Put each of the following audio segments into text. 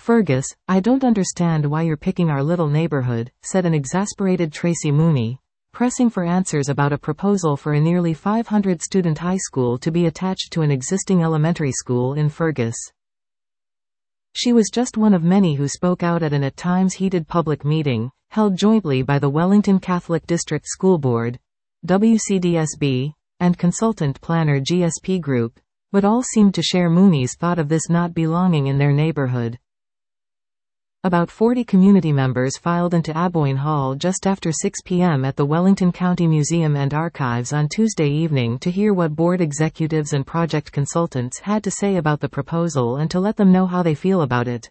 "Fergus, I don't understand why you're picking our little neighborhood," said an exasperated Tracy Mooney, pressing for answers about a proposal for a nearly 500-student high school to be attached to an existing elementary school in Fergus. She was just one of many who spoke out at an at times heated public meeting, held jointly by the Wellington Catholic District School Board, WCDSB, and consultant planner GSP Group, but all seemed to share Mooney's thought of this not belonging in their neighborhood. About 40 community members filed into Aboyne Hall just after 6 p.m. at the Wellington County Museum and Archives on Tuesday evening to hear what board executives and project consultants had to say about the proposal and to let them know how they feel about it.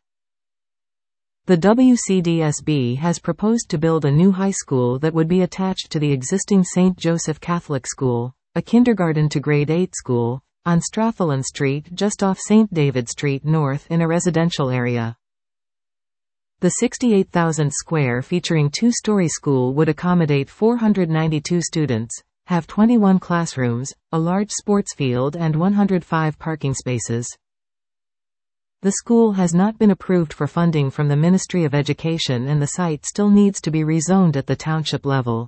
The WCDSB has proposed to build a new high school that would be attached to the existing St. Joseph Catholic School, a kindergarten to grade 8 school, on Strathallan Street just off St. David Street North in a residential area. The 68,000 square featuring two-story school would accommodate 492 students, have 21 classrooms, a large sports field and 105 parking spaces. The school has not been approved for funding from the Ministry of Education and the site still needs to be rezoned at the township level.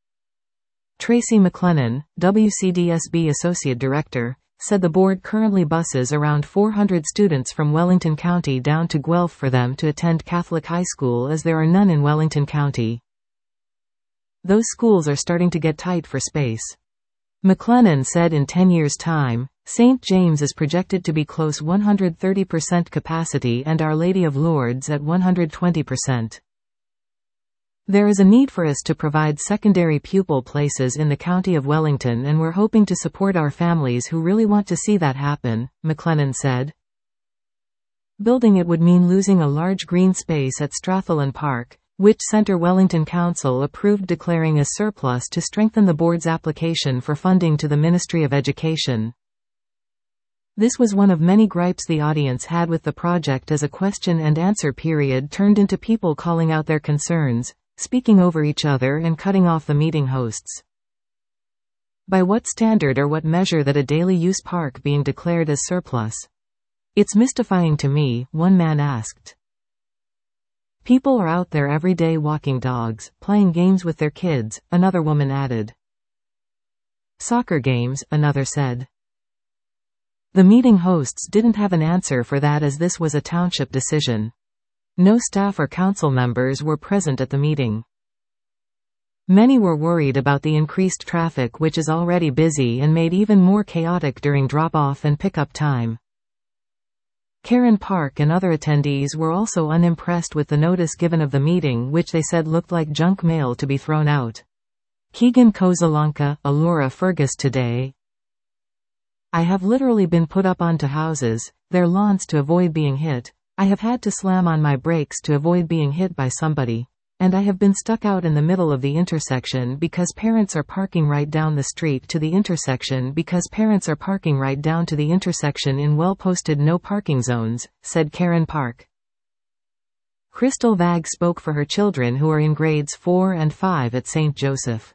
Tracy McLennan, WCDSB Associate Director, said the board currently buses around 400 students from Wellington County down to Guelph for them to attend Catholic high school as there are none in Wellington County. Those schools are starting to get tight for space. McLennan said in 10 years' time, St. James is projected to be close 130% capacity and Our Lady of Lourdes at 120%. There is a need for us to provide secondary pupil places in the County of Wellington and we're hoping to support our families who really want to see that happen, McLennan said. Building it would mean losing a large green space at Strathallan Park, which Centre Wellington Council approved declaring as surplus to strengthen the board's application for funding to the Ministry of Education. This was one of many gripes the audience had with the project as a question and answer period turned into people calling out their concerns, speaking over each other and cutting off the meeting hosts. By what standard or what measure that a daily use park being declared as surplus? It's mystifying to me, one man asked. People are out there every day walking dogs, playing games with their kids, another woman added. Soccer games, another said. The meeting hosts didn't have an answer for that as this was a township decision. No staff or council members were present at the meeting. Many were worried about the increased traffic which is already busy and made even more chaotic during drop-off and pick-up time. Karen Park and other attendees were also unimpressed with the notice given of the meeting which they said looked like junk mail to be thrown out. Keegan Kozalanka, Allura Fergus today. I have literally been put up onto houses, their lawns to avoid being hit. I have had to slam on my brakes to avoid being hit by somebody. And I have been stuck out in the middle of the intersection because parents are parking right down the street to the intersection because parents are parking right down to the intersection in well-posted no parking zones, said Karen Park. Crystal Vag spoke for her children who are in grades 4 and 5 at St. Joseph.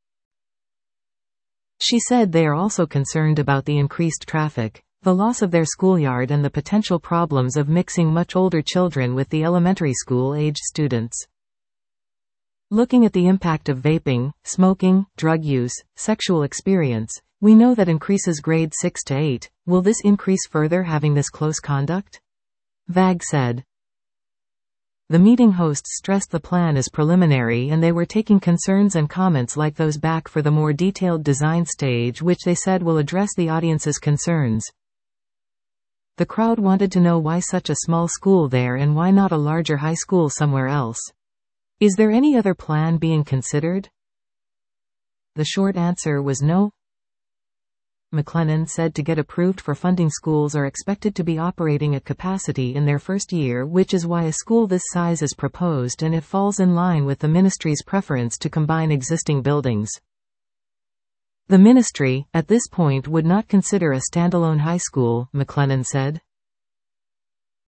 She said they are also concerned about the increased traffic, the loss of their schoolyard and the potential problems of mixing much older children with the elementary school-aged students. Looking at the impact of vaping, smoking, drug use, sexual experience, we know that increases grade 6 to 8. Will this increase further having this close conduct? Vag said. The meeting hosts stressed the plan is preliminary and they were taking concerns and comments like those back for the more detailed design stage which they said will address the audience's concerns. The crowd wanted to know why such a small school there and why not a larger high school somewhere else. Is there any other plan being considered? The short answer was no. McLennan said to get approved for funding, schools are expected to be operating at capacity in their first year, which is why a school this size is proposed and it falls in line with the ministry's preference to combine existing buildings. The ministry, at this point, would not consider a standalone high school, McLennan said.